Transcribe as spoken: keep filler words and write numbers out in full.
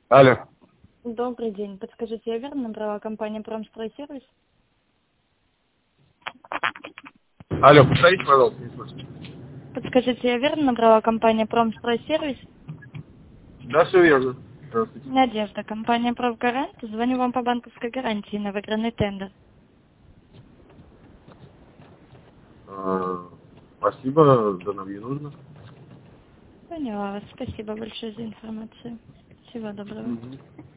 Алло. Добрый день. Подскажите, я верно набрала компанию «Промстройсервис»? Алло, повторите, пожалуйста, не слышу. Подскажите, я верно набрала компанию «Промстройсервис»? Да, все верно. Здравствуйте. Надежда, компания «Правгарант». Звоню вам по банковской гарантии на выигранный тендер. А, спасибо, да нам не нужно. Поняла вас. Спасибо большое за информацию. Всего доброго. Мгм.